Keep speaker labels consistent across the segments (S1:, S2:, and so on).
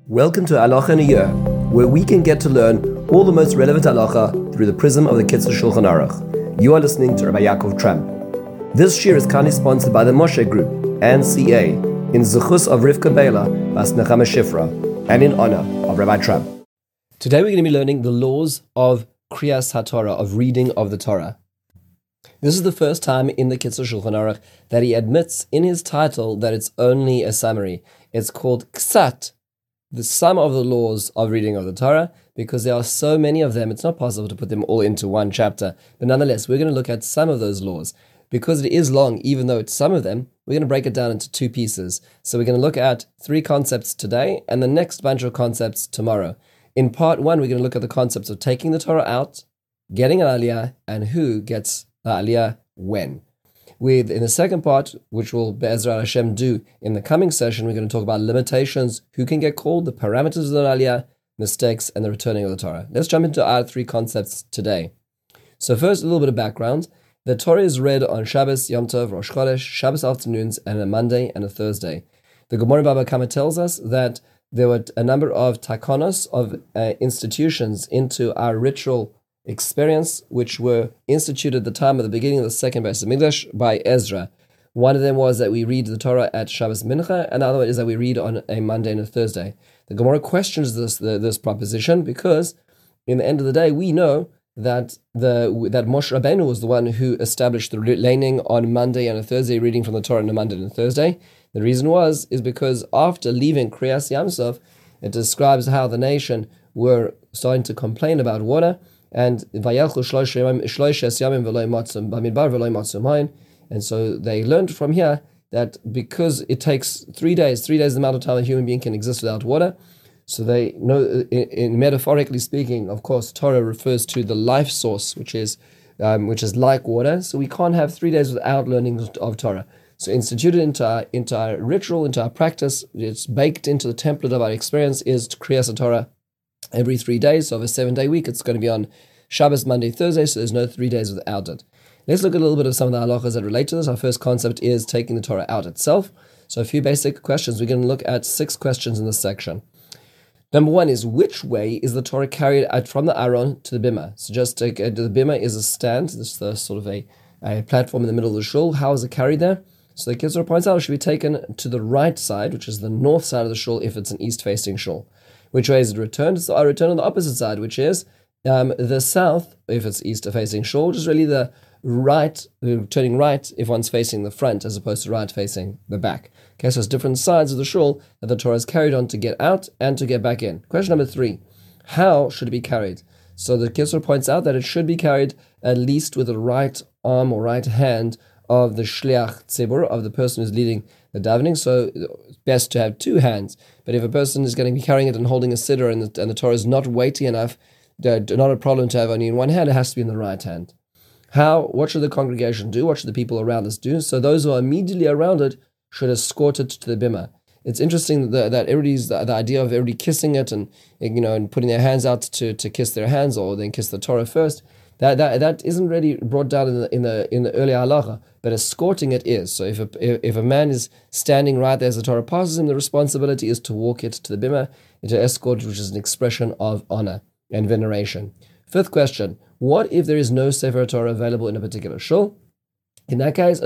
S1: Welcome to Halacha in a Year, where we can get to learn all the most relevant halacha through the prism of the Kitzur Shulchan Aruch. You are listening to Rabbi Yaakov Tramp. This year is kindly sponsored by the Moshe Group and CA in Zechus of Rivka Bela Bas Nechama Shifra and in honor of Rabbi Tramp. Today we're going to be learning the laws of Kriyas HaTorah, of reading of the Torah. This is the first time in the Kitzur Shulchan Aruch that he admits in his title that it's only a summary. It's called Ksat, the sum of the laws of reading of the Torah, because there are so many of them, it's not possible to put them all into one chapter. But nonetheless, we're going to look at some of those laws. Because it is long, even though it's some of them, we're going to break it down into two pieces. So we're going to look at 3 concepts today and the next bunch of concepts tomorrow. In part 1, we're going to look at the concepts of taking the Torah out, getting an aliyah, and who gets the aliyah when. In the second part, which we'll Be'ezrat Hashem do in the coming session, we're going to talk about limitations, who can get called, the parameters of the aliyah, mistakes, and the returning of the Torah. Let's jump into our 3 concepts today. So first, a little bit of background. The Torah is read on Shabbos, Yom Tov, Rosh Chodesh, Shabbos afternoons, and a Monday and a Thursday. The Gemara Baba Kama tells us that there were a number of takonos, of institutions into our ritual experience, which were instituted at the time of the beginning of the second Beis Hamikdash by Ezra. One of them was that we read the Torah at Shabbos Mincha, and the other one is that we read on a Monday and a Thursday. The Gemara questions this proposition because, in the end of the day, we know that Moshe Rabbeinu was the one who established the laning on Monday and a Thursday, reading from the Torah on a Monday and a Thursday. The reason is because after leaving Kriyas Yamsov, it describes how the nation were starting to complain about water, and so they learned from here that because it takes 3 days, 3 days the amount of time a human being can exist without water, so they know, in metaphorically speaking, of course, Torah refers to the life source, which is like water. So we can't have 3 days without learning of Torah. So instituted into our ritual, into our practice, it's baked into the template of our experience, is to Kriyas HaTorah every 3 days. So of a 7-day week, it's going to be on Shabbos, Monday, Thursday, so there's no 3 days without it. Let's look at a little bit of some of the halachas that relate to this. Our first concept is taking the Torah out itself. So a few basic questions. We're going to look at 6 questions in this section. Number 1 is, which way is the Torah carried out from the Aron to the Bima? So just the Bima is a stand. This is the sort of a platform in the middle of the shul. How is it carried there? So the Kitzur points out it should be taken to the right side, which is the north side of the shul if it's an east-facing shul. Which way is it returned? It's returned on the opposite side, which is the south if it's east-facing shul, which is really the right, turning right if one's facing the front as opposed to right facing the back. Okay, so it's different sides of the shul that the Torah is carried on to get out and to get back in. Question number 3, how should it be carried? So the Kitzur points out that it should be carried at least with the right arm or right hand of the shliach tzibur, of the person who's leading the davening. So it's best to have 2 hands. But if a person is going to be carrying it and holding a siddur and the Torah is not weighty enough, not a problem to have only in one hand, it has to be in the right hand. What should the congregation do? What should the people around us do? So those who are immediately around it should escort it to the bima. It's interesting that everybody's the idea of everybody kissing it and putting their hands out to kiss their hands or then kiss the Torah first. That isn't really brought down in the early halacha, but escorting it is. So if a man is standing right there as the Torah passes him, the responsibility is to walk it to the bima, to escort, which is an expression of honor and veneration. 5th question: what if there is no Sefer Torah available in a particular shul? In that case,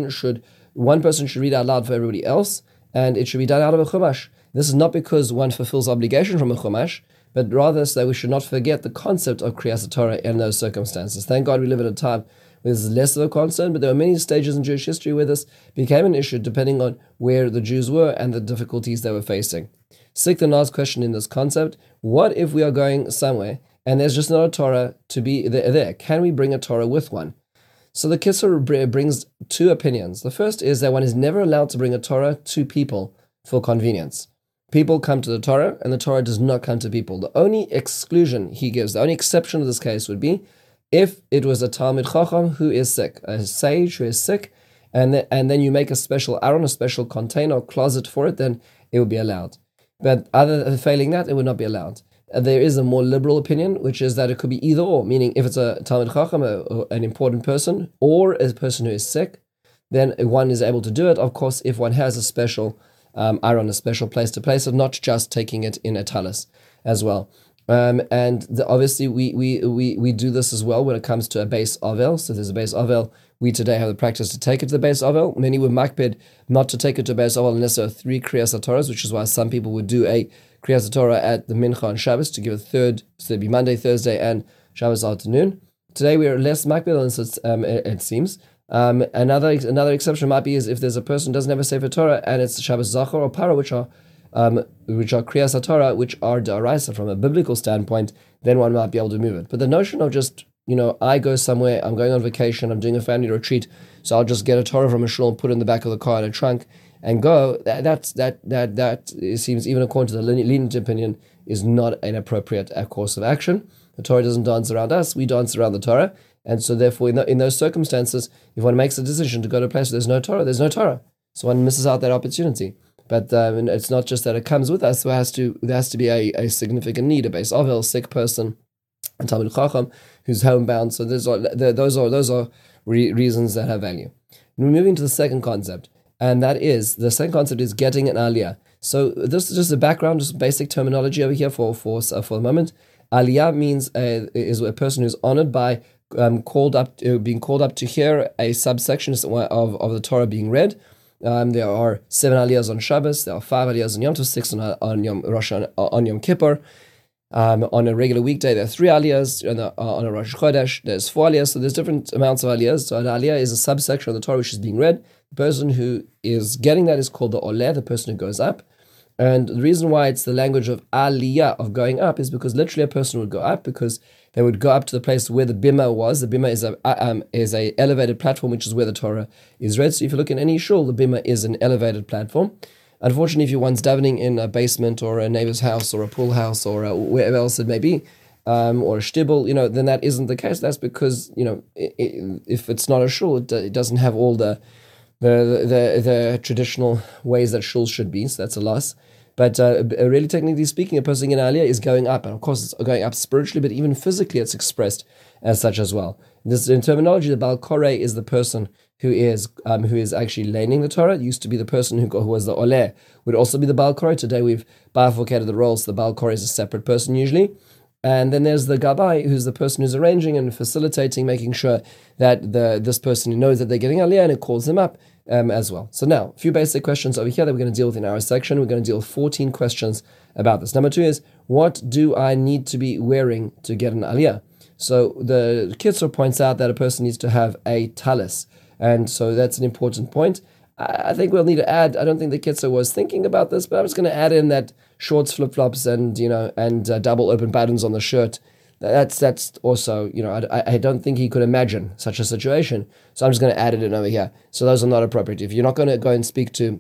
S1: one person should read out loud for everybody else, and it should be done out of a chumash. This is not because one fulfills obligation from a chumash, but rather so that we should not forget the concept of Kriyas Torah in those circumstances. Thank God we live at a time where this is less of a concern, but there were many stages in Jewish history where this became an issue depending on where the Jews were and the difficulties they were facing. 6th and last question in this concept: what if we are going somewhere and there's just not a Torah to be there? Can we bring a Torah with one? So the Kitzur brings 2 opinions. The first is that one is never allowed to bring a Torah to people for convenience. People come to the Torah, and the Torah does not come to people. The only exclusion he gives, the only exception to this case would be if it was a Talmid Chacham who is sick, a sage who is sick, and then you make a special aron, a special container or closet for it, then it would be allowed. But other than failing that, it would not be allowed. There is a more liberal opinion, which is that it could be either or, meaning if it's a Talmid Chacham, an important person, or a person who is sick, then one is able to do it. Of course, if one has a special iron, a special place to place it, not just taking it in a talis as well. Obviously we do this as well when it comes to a base Avel. So there's a base Avel. We today have the practice to take it to the base Avel. Many were makpid not to take it to base Avel unless there are 3 Kriyas HaTorahs, which is why some people would do a Kriyas HaTorah at the Mincha on Shabbos to give a third, so it'd be Monday, Thursday, and Shabbos afternoon. Today we are less makpid on this, it seems. Another exception might be is if there's a person who doesn't have a Sefer Torah and it's Shabbos Zachor or Para, which are Kriyas HaTorah, which are D'Oraisa from a biblical standpoint, then one might be able to move it. But the notion of just, I go somewhere, I'm going on vacation, I'm doing a family retreat, so I'll just get a Torah from a shul and put it in the back of the car in a trunk and go, that seems, even according to the lenient opinion, is not an appropriate course of action. The Torah doesn't dance around us, we dance around the Torah. And so therefore, in those circumstances, if one makes a decision to go to a place where there's no Torah. So one misses out that opportunity. But it's not just that it comes with us. There has to be a significant need, a base Avel, sick person, a Talmid Chacham who's homebound. So those are reasons that have value. And we're moving to the second concept, and that is the second concept is getting an aliyah. So this is just a background, just basic terminology over here for the moment. Aliyah means is a person who's honored by being called up to hear a subsection of the Torah being read. There are 7 aliyahs on Shabbos, there are 5 aliyahs on Yom Tov, 6 on Yom Kippur. On a regular weekday, there are 3 aliyahs. On a Rosh Chodesh, there's 4 aliyahs. So there's different amounts of aliyahs. So an aliyah is a subsection of the Torah which is being read. The person who is getting that is called the oleh, the person who goes up. And the reason why it's the language of aliyah, of going up, is because literally a person would go up because they would go up to the place where the bima was. The bima is a elevated platform, which is where the Torah is read. So if you look in any shul, the bima is an elevated platform. Unfortunately, if you're once davening in a basement or a neighbor's house or a pool house or wherever else it may be, or a shtibel, then that isn't the case. That's because if it's not a shul, it doesn't have all the traditional ways that shuls should be. So that's a loss. But really, technically speaking, a person in aliyah is going up, and of course, it's going up spiritually, but even physically, it's expressed as such as well. This in terminology, the Baal Koreh is the person who is actually laning the Torah. It used to be the person who was the oleh, would also be the Baal Koreh. Today we've bifurcated the roles. The Baal Koreh is a separate person usually. And then there's the Gabai, who's the person who's arranging and facilitating, making sure that this person knows that they're getting aliyah, and it calls them up as well. So now, a few basic questions over here that we're going to deal with in our section. We're going to deal with 14 questions about this. Number 2 is, what do I need to be wearing to get an aliyah? So the Kitzur points out that a person needs to have a talis. And so that's an important point. I think we'll need to add, I don't think the Kitzur was thinking about this, but I'm just going to add in that shorts, flip-flops, and double open buttons on the shirt. That's also, I don't think he could imagine such a situation. So I'm just going to add it in over here. So those are not appropriate. If you're not going to go and speak to,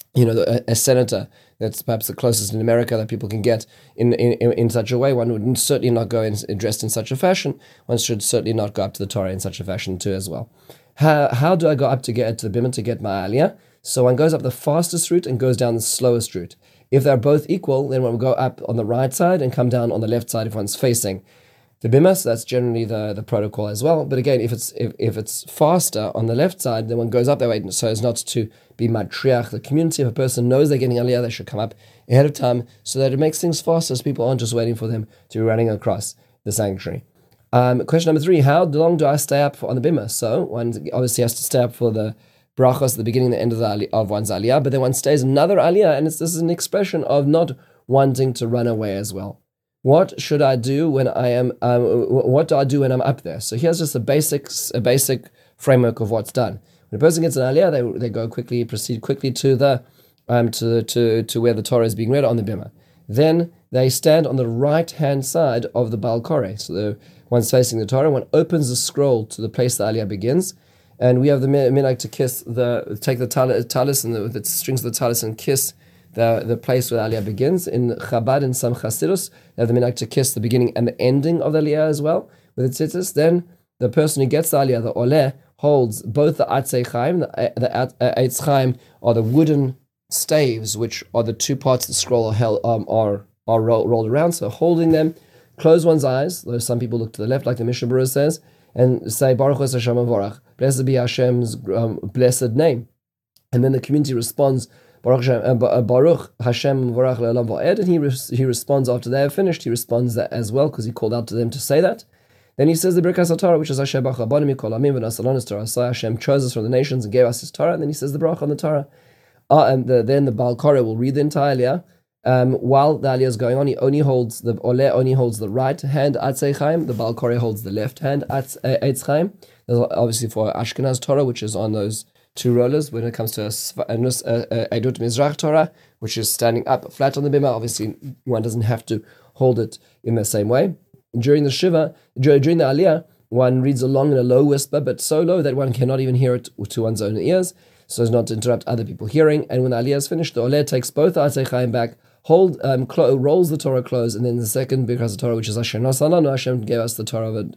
S1: a senator, that's perhaps the closest in America that people can get in such a way, one would certainly not go dressed in such a fashion. One should certainly not go up to the Torah in such a fashion too as well. How do I go up to get to the bima to get my aliyah? So one goes up the fastest route and goes down the slowest route. If they're both equal, then one will go up on the right side and come down on the left side if one's facing the bima. So that's generally the protocol as well. But again, if it's faster on the left side, then one goes up that way so as not to be matriach the community. If a person knows they're getting aliyah, they should come up ahead of time so that it makes things faster, so people aren't just waiting for them to be running across the sanctuary. Question number 3, how long do I stay up on the bima? So one obviously has to stay up for the brachos at the beginning and the end of one's aliyah, but then one stays another aliyah, and this is an expression of not wanting to run away as well. What should I do when I am? What do I do when I'm up there? So here's just a basic framework of what's done. When a person gets an aliyah, they proceed quickly to the to where the Torah is being read on the bima. Then they stand on the right hand side of the Baal Koreh. So one's facing the Torah. One opens the scroll to the place the aliyah begins, and we have the minhag to take the talis and the strings of the talis and kiss the place where the aliyah begins. In Chabad and some Chasidus, they have the minhag to kiss the beginning and the ending of the aliyah as well with the tzitzis. Then the person who gets the aliyah, the oleh, holds both the atzei chaim. The eitz chaim are the wooden staves, which are the 2 parts of the scroll are rolled around. So holding them, close one's eyes, though some people look to the left, like the Mishnah Berurah says, and say, Baruch Hashem Avorach, blessed be Hashem's blessed name. And then the community responds, Baruch Hashem V'Rach Le'olam Va'ed, and he responds after they have finished. He responds that as well because he called out to them to say that. Then he says the Birkas HaTorah, which is Hashem Bach Rabbanim Mikol Amim V'Nasalonis Torah. So Hashem chose us from the nations and gave us His Torah. And then he says the Brach on the Torah. Then the Baal Koreh will read the entire Aliyah. While the Aliyah is going on, the Oleh only holds the right hand Atzei Chaim. The Baal Koreh holds the left hand Eitz Chaim. Obviously for Ashkenaz Torah, which is on those two rollers. When it comes to Eidut Mizrach Torah, which is standing up flat on the bimah, obviously one doesn't have to hold it in the same way. During the Shiva, during the Aliyah, one reads along in a low whisper, but so low that one cannot even hear it to one's own ears, so as not to interrupt other people hearing. And when the Aliyah is finished, the Oleh takes both Atzei Chaim back, rolls the Torah close, and then the second Birkas Torah, which is Asher Nasalanu, Hashem gave us the Torah of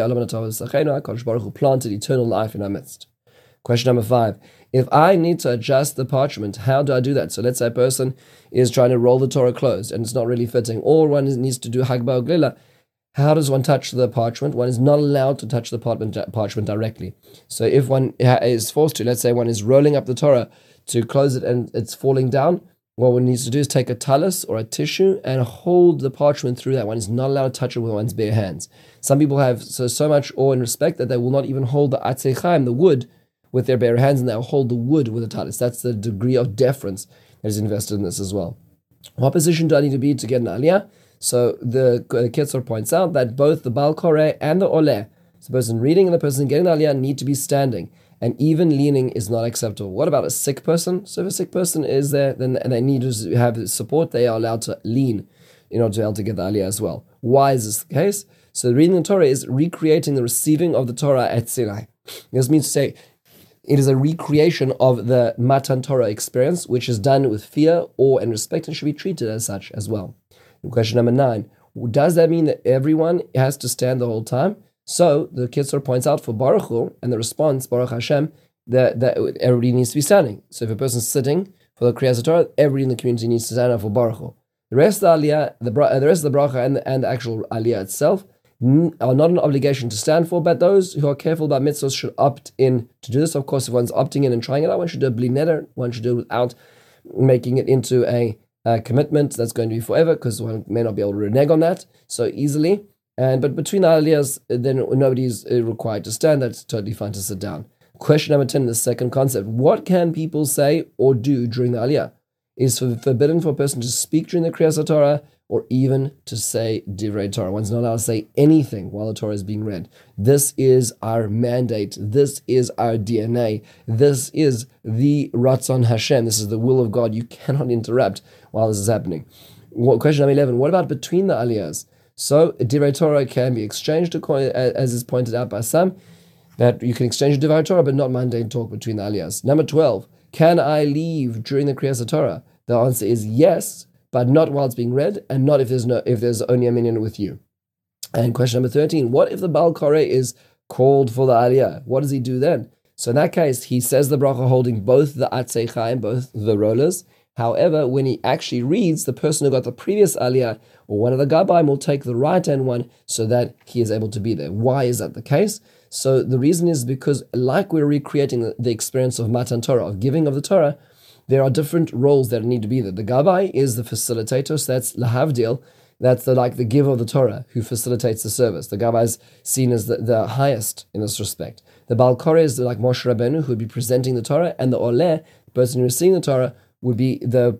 S1: HaKadosh Baruch Hu planted eternal life in our midst. Question number 5. If I need to adjust the parchment, how do I do that? So let's say a person is trying to roll the Torah closed and it's not really fitting, or one needs to do Hagbah Glila. How does one touch the parchment? One is not allowed to touch the parchment directly. So if one is forced to, let's say one is rolling up the Torah to close it and it's falling down, what one needs to do is take a talus or a tissue and hold the parchment through that. One is not allowed to touch it with one's bare hands. Some people have so much awe and respect that they will not even hold the Atzei Chaim, the wood, with their bare hands, and they'll hold the wood with a talus. That's the degree of deference that is invested in this as well. What position do I need to be to get an Aliyah? So the Ketzor points out that both the Baal Koreh and the Oleh, so the person reading and the person getting the Aliyah, need to be standing, and even leaning is not acceptable. What about a sick person? So if a sick person is there, then and they need to have support, they are allowed to lean in order to be able to get the Aliyah as well. Why is this the case? So reading the Torah is recreating the receiving of the Torah at Sinai. This means to say, it is a recreation of the Matan Torah experience, which is done with fear, awe, and respect, and should be treated as such as well. Question number 9. Does that mean that everyone has to stand the whole time? So the Kitzur points out for Baruch Hu, and the response, Baruch Hashem, that everybody needs to be standing. So if a person's sitting for the Kriyas Torah, everybody in the community needs to stand up for Baruch Hu. The rest of the Aliyah, the rest of the Bracha and the actual Aliyah itself are not an obligation to stand for, but those who are careful about mitzvahs should opt in to do this. Of course, if one's opting in and trying it out, one should do a bli neder, one should do it without making it into a commitment that's going to be forever, because one may not be able to renege on that so easily. But between the aliyahs, then nobody's required to stand. That's totally fine to sit down. Question number 10, the second concept. What can people say or do during the aliyah? Is it forbidden for a person to speak during the Kriyas Torah or even to say Divrei Torah? One's not allowed to say anything while the Torah is being read. This is our mandate. This is our DNA. This is the Ratzon Hashem. This is the will of God. You cannot interrupt while this is happening. Question number 11. What about between the aliyahs? So Divrei Torah can be exchanged, as is pointed out by some, that you can exchange Divrei Torah but not mundane talk between the aliyahs. Number 12. Can I leave during the Kriyas Torah? The answer is yes, but not while it's being read, and not if there's only a minyan with you. And question number 13, what if the Baal Koreh is called for the Aliyah? What does he do then? So in that case, he says the bracha holding both the Atzei Chaim, both the rollers. However, when he actually reads, the person who got the previous Aliyah, or one of the Gabaim, will take the right-hand one so that he is able to be there. Why is that the case? So the reason is because, like we're recreating the experience of Matan Torah, of giving of the Torah, there are different roles that need to be there. The Gabai is the facilitator, so that's Lahavdil, that's the giver of the Torah, who facilitates the service. The Gabai is seen as the highest in this respect. The Baal Koreh is like Moshe Rabbeinu, who would be presenting the Torah, and the Oleh, the person who is receiving the Torah, would be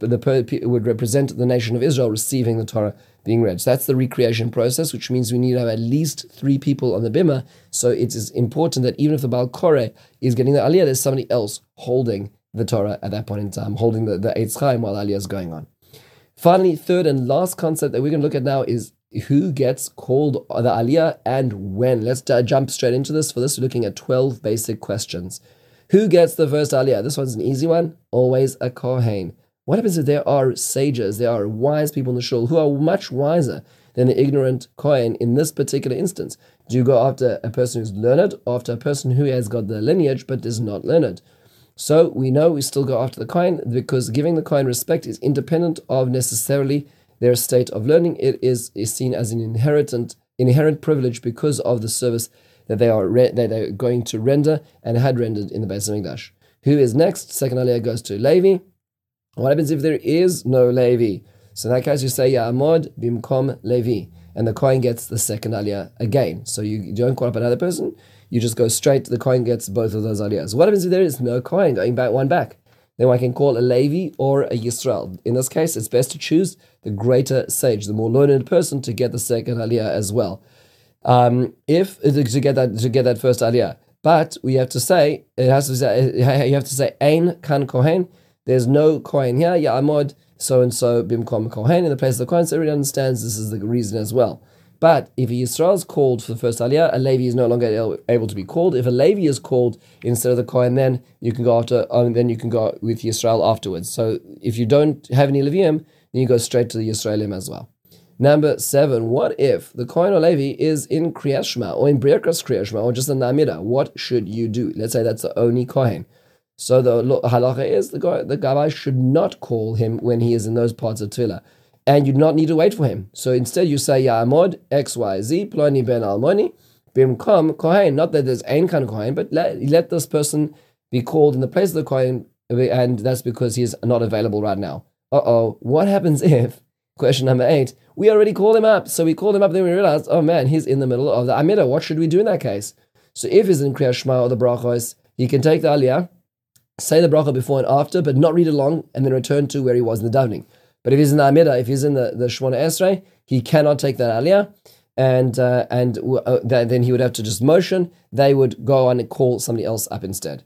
S1: would represent the nation of Israel receiving the Torah being read. So that's the recreation process, which means we need to have at least 3 people on the bimah. So it is important that even if the Baal Koreh is getting the Aliyah, there's somebody else holding the Torah at that point in time, holding the Eitz Chaim while Aliyah is going on. Finally, third and last concept that we're going to look at now is who gets called the Aliyah and when. Let's jump straight into this. For this, we're looking at 12 basic questions. Who gets the first Aliyah? This one's an easy one. Always a Kohen. What happens if there are sages, there are wise people in the shul who are much wiser than the ignorant Kohen in this particular instance? Do you go after a person who's learned, or after a person who has got the lineage but is not learned? So we know we still go after the Kohen, because giving the Kohen respect is independent of necessarily their state of learning. It is seen as an inherent privilege because of the service that they're going to render and had rendered in the Beis Hamikdash. Who is next? Second Aliyah goes to Levi. What happens if there is no Levi? So in that case, you say Ya'amod bimkom Levi, and the Kohen gets the second aliyah again. So you don't call up another person, you just go straight to the Kohen gets both of those aliyahs. What happens if there is no Kohen going back one back? Then one can call a Levi or a Yisrael. In this case, it's best to choose the greater sage, the more learned person, to get the second aliyah as well. If to get that first aliyah, but we have to say you have to say Ein kan Kohen. There's no Kohen here. Ya'amod so and so bimkom Kohen in the place of the Kohen. So everyone understands this is the reason as well. But if a Yisrael is called for the first aliyah, a Levi is no longer able to be called. If a Levi is called instead of the Kohen, then you can go then you can go with Yisrael afterwards. So if you don't have any Leviim, then you go straight to the Yisraelim as well. Number 7, what if the Kohen or Levi is in Kriyat Shema or in Birkas Kriyat Shema or just in the Amidah? What should you do? Let's say that's the only Kohen. So the halacha is the Gabbai should not call him when he is in those parts of Tefillah. And you do not need to wait for him. So instead you say Ya'amod XYZ Ploni ben Almoni bimkom Kohen. Not that there's Ein kan Kohen, but let this person be called in the place of the Kohen, and that's because he's not available right now. What happens if, question number 8, we already called him up? So we called him up, then we realized, oh man, he's in the middle of the Amidah. What should we do in that case? So if he's in Kriyat Shema or the Brachos, he can take the Aliyah, say the Bracha before and after, but not read along, and then return to where he was in the davening. But if he's in the Amidah, if he's in the Shemona Esrei, he cannot take that Aliyah, and then he would have to just motion. They would go on and call somebody else up instead.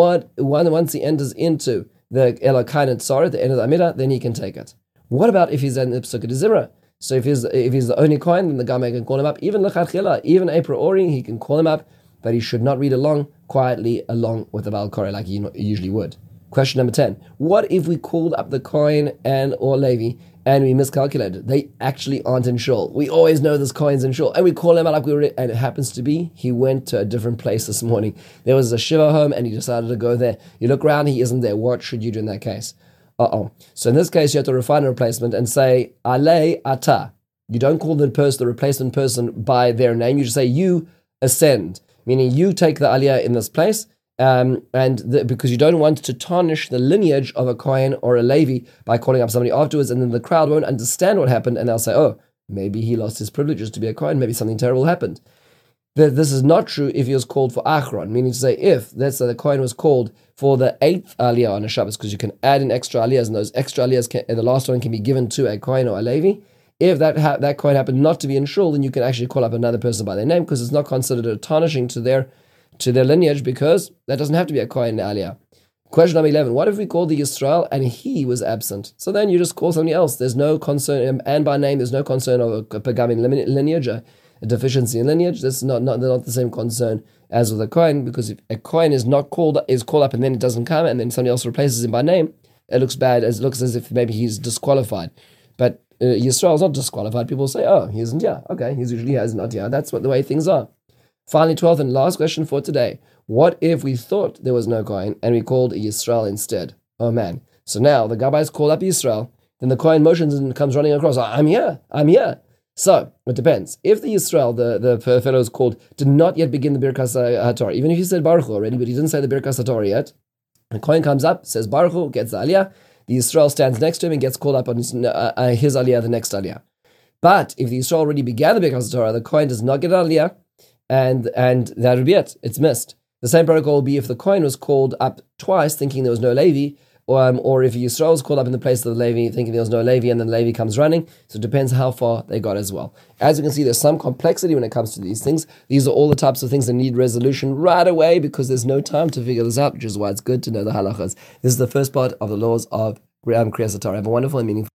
S1: Once he enters into the Elokai Netzara, the end of the Amidah, then he can take it. What about if he's in the Pesukah Zimra? So if he's the only Kohen, then the Gamay can call him up. Even Lechatchila, even a priori, he can call him up, but he should not read quietly along with the Baal Koreh like he usually would. Question number 10. What if we called up the Kohen and or Levi and we miscalculated? They actually aren't in Shul. We always know this Kohen's in Shul. And we call him out and it happens to be he went to a different place this morning. There was a Shiva home and he decided to go there. You look around, he isn't there. What should you do in that case? So in this case, you have to refine a replacement and say, Ale ata. You don't call the replacement person by their name. You just say, you ascend. Meaning you take the aliyah in this place. Because you don't want to tarnish the lineage of a Kohen or a Levi by calling up somebody afterwards, and then the crowd won't understand what happened, and they'll say, oh, maybe he lost his privileges to be a Kohen, maybe something terrible happened. This is not true if he was called for Achron, meaning to say if, let's say the Kohen was called for the 8th aliyah on a Shabbos, because you can add in extra aliyahs, and those extra aliyahs, the last one can be given to a Kohen or a Levi. If that Kohen happened not to be in Shul, then you can actually call up another person by their name, because it's not considered a tarnishing to their lineage, because that doesn't have to be a Kohen aliyah. Question number 11. What if we called the Yisrael and he was absent? So then you just call somebody else. There's no concern, and by name, there's no concern of a pagam in lineage, a deficiency in lineage. That's not the same concern as with a Kohen, because if a Kohen is called up and then it doesn't come, and then somebody else replaces him by name, it looks bad, it looks as if maybe he's disqualified. But Yisrael is not disqualified. People say, oh, he isn't here. Okay, he's usually here, he's not here. That's the way things are. Finally, 12th and last question for today. What if we thought there was no Kohen and we called Yisrael instead? Oh man. So now the Gabbais call up Yisrael, then the Kohen motions and comes running across. I'm here. So it depends. If the Yisrael, the fellow is called, did not yet begin the Birkas HaTorah, even if he said Baruch Hu already, but he didn't say the Birkas HaTorah yet, the Kohen comes up, says Baruch Hu, gets the Aliyah, the Yisrael stands next to him and gets called up on his Aliyah, the next Aliyah. But if the Yisrael already began the Birkas HaTorah, the Kohen does not get an Aliyah, and that would be it. It's missed. The same protocol will be if the Kohen was called up twice, thinking there was no Levi, or if Yisrael was called up in the place of the Levi, thinking there was no Levi, and then Levi comes running. So it depends how far they got as well. As you can see, there's some complexity when it comes to these things. These are all the types of things that need resolution right away, because there's no time to figure this out, which is why it's good to know the halachas. This is the first part of the laws of Kriyas HaTorah. Have a wonderful and meaningful